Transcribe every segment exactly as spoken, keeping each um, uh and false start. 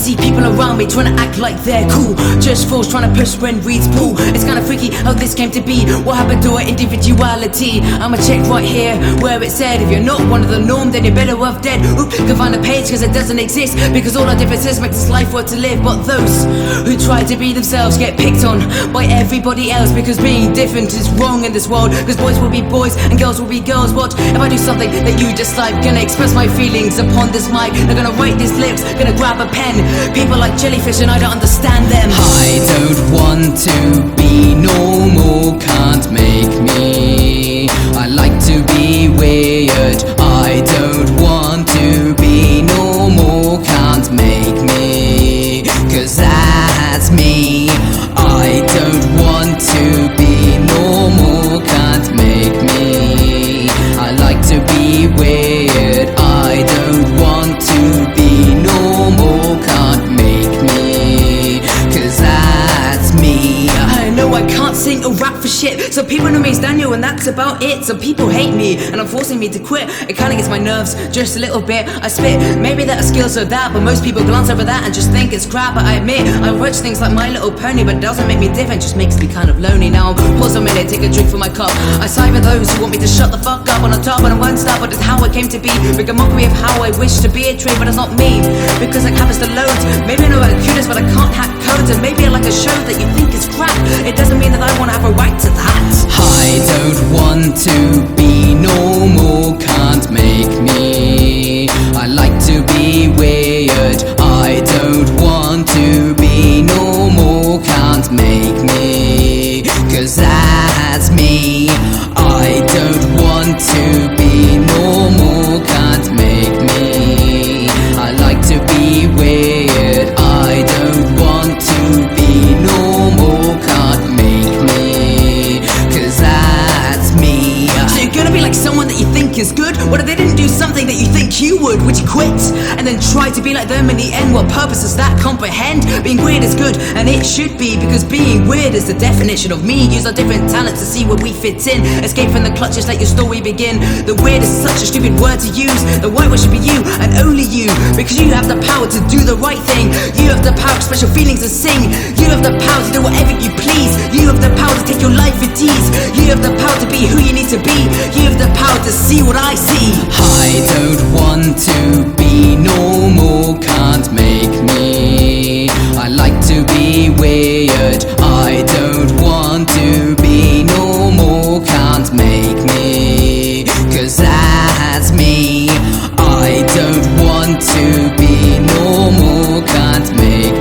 see people around me trying to act like they're cool. Just fools trying to push when reads pull. It's kinda freaky how this came to be. What happened to our individuality? I'ma check right here where it said, if you're not one of the norm, then you're better off dead. Oop, can find a page cause it doesn't exist, because all our differences make this life worth to live. But those who try to be themselves get picked on by everybody else, because being different is wrong in this world. Cause boys will be boys and girls will be girls. What if I do something that you dislike? Gonna express my feelings upon this mic. They're gonna write these lips, gonna grab a pen. People like jellyfish and I don't understand them. I don't want to be normal, can't make me. I like to be weird. I don't want to be normal, can't make me. Cause that's me. I don't want to be normal, can't make me. I like to be weird. I don't want to be normal, can't make me. Cause that's me. I know I can't sing or rap for shit, so people know me as Daniel and that's about it. Some people hate me and are forcing me to quit. It kinda gets my nerves just a little bit. I spit, maybe that a skill so that, but most people glance over that and just think it's crap. But I admit, I watch things like My Little Pony, but it doesn't make me different, just makes me kind of lonely. Now pause a minute, take a drink from my cup. I side with those who want me to shut the fuck up. On the top and I won't stop, but it's how I came to be. Make a mockery of how I wish to be a tree, but it's not me, because it happens to loads. Maybe I know how to cue this, but I can't hack codes. And maybe I like a show that you think is crap. It doesn't mean that I wanna have a right to that. I don't want to be normal, can't make me. I like to be weird. I don't want to be normal, can't make me. Cause that's me. I don't want to be normal, can't make me. I like to be weird. I don't want to be normal, can't make me. Cause that's me. So you're gonna be like someone that you think is good? What if they didn't do something that you think you would? Would you quit and then try to be like them in the end? What purpose does that comprehend? Being weird is good, and it should be, because being weird is the definition of me. Use our different talents to see where we fit in. Escape from the clutches, let your story begin. The weird is such a stupid word to use. The white one should be you, and only you, because you have the power to do the right thing. You have the power to express your feelings and sing. You have the power to do whatever you please. You have the power to take your life with ease. You have the power to be who you need to be. You have the power to see what I see. I don't want to be normal, can't make me. I like to be weird. I don't want to be normal, can't make me. Cause that's me. I don't want to be normal, can't make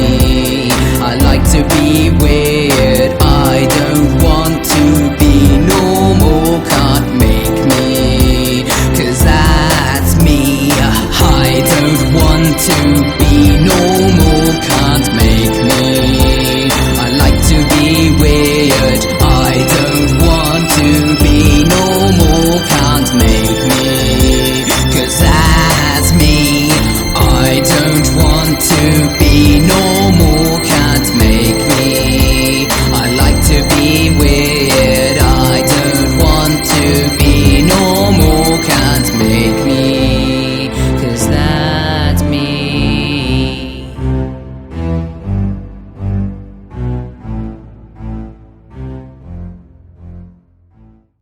me. I like to be weird. I don't want to be normal, can't make me. Cause that's me. I don't want to